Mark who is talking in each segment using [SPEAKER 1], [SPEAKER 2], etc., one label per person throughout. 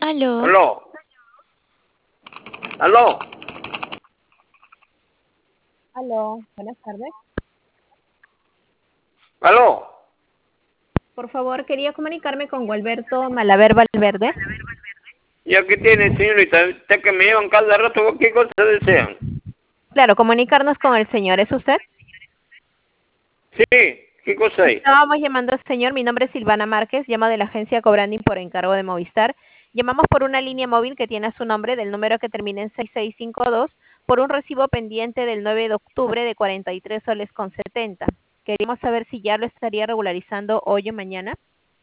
[SPEAKER 1] Aló.
[SPEAKER 2] Aló. Aló.
[SPEAKER 3] Aló, buenas tardes.
[SPEAKER 2] Aló.
[SPEAKER 3] Por favor, quería comunicarme con Gualberto Malaver Valverde.
[SPEAKER 2] ¿Ya qué tiene, señorita? Usted que me llevan cada rato, ¿qué cosa desean?
[SPEAKER 3] Claro, comunicarnos con el señor, ¿es usted?
[SPEAKER 2] Sí, ¿qué cosa hay?
[SPEAKER 3] Estábamos llamando al señor, mi nombre es Silvana Márquez, llamo de la agencia Cobranding por encargo de Movistar. Llamamos por una línea móvil que tiene a su nombre del número que termina en 6652 por un recibo pendiente del 9 de octubre de 43 soles con 70. Queríamos saber si ya lo estaría regularizando hoy o mañana.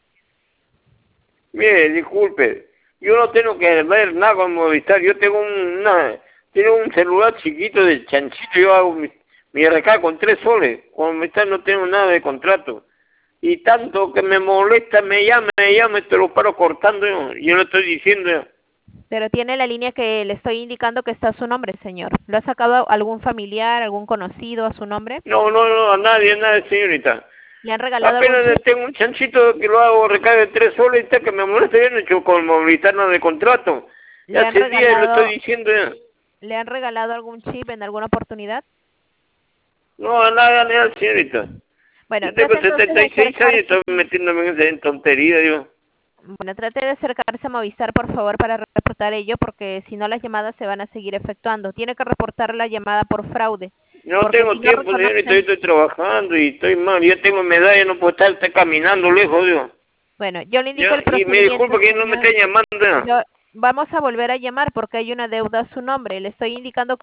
[SPEAKER 2] Mire, disculpe, yo no tengo que ver nada con Movistar, yo tengo tengo un celular chiquito de chanchito, yo hago mi recarga con 3 soles, con Movistar no tengo nada de contrato. Y tanto que me molesta, me llama, te lo paro cortando yo le estoy diciendo.
[SPEAKER 3] Pero tiene la línea que le estoy indicando que está a su nombre, señor. ¿Lo ha sacado algún familiar, algún conocido a su nombre?
[SPEAKER 2] No, a nadie, señorita.
[SPEAKER 3] ¿Le han regalado algún
[SPEAKER 2] Apenas
[SPEAKER 3] chip?
[SPEAKER 2] tengo un chanchito que lo hago recarga de 3 soles, está que me molesta, yo no he hecho con Movistar nada de contrato.
[SPEAKER 3] ¿Le
[SPEAKER 2] Ya
[SPEAKER 3] han
[SPEAKER 2] hace días lo
[SPEAKER 3] regalado,
[SPEAKER 2] estoy diciendo ya.
[SPEAKER 3] ¿Le han regalado algún chip en alguna oportunidad?
[SPEAKER 2] No, a nada, señorita.
[SPEAKER 3] Bueno,
[SPEAKER 2] Yo tengo
[SPEAKER 3] trate entonces de
[SPEAKER 2] 76 años y
[SPEAKER 3] acercarse.
[SPEAKER 2] estoy metiéndome en esa tontería, digo.
[SPEAKER 3] Bueno, trate de acercarse a Movistar, por favor, para reportar ello, porque si no las llamadas se van a seguir efectuando. Tiene que reportar la llamada por fraude.
[SPEAKER 2] No
[SPEAKER 3] Porque
[SPEAKER 2] tengo
[SPEAKER 3] si no
[SPEAKER 2] tiempo, señorita, yo
[SPEAKER 3] reconocen...
[SPEAKER 2] estoy trabajando y estoy mal. Yo tengo medalla, no puedo estar caminando lejos, digo.
[SPEAKER 3] Bueno, yo le indico el
[SPEAKER 2] Y me
[SPEAKER 3] procedimiento,
[SPEAKER 2] disculpa que no me
[SPEAKER 3] señor.
[SPEAKER 2] estén llamando.
[SPEAKER 3] Vamos a volver a llamar porque hay una deuda a su nombre. Le estoy indicando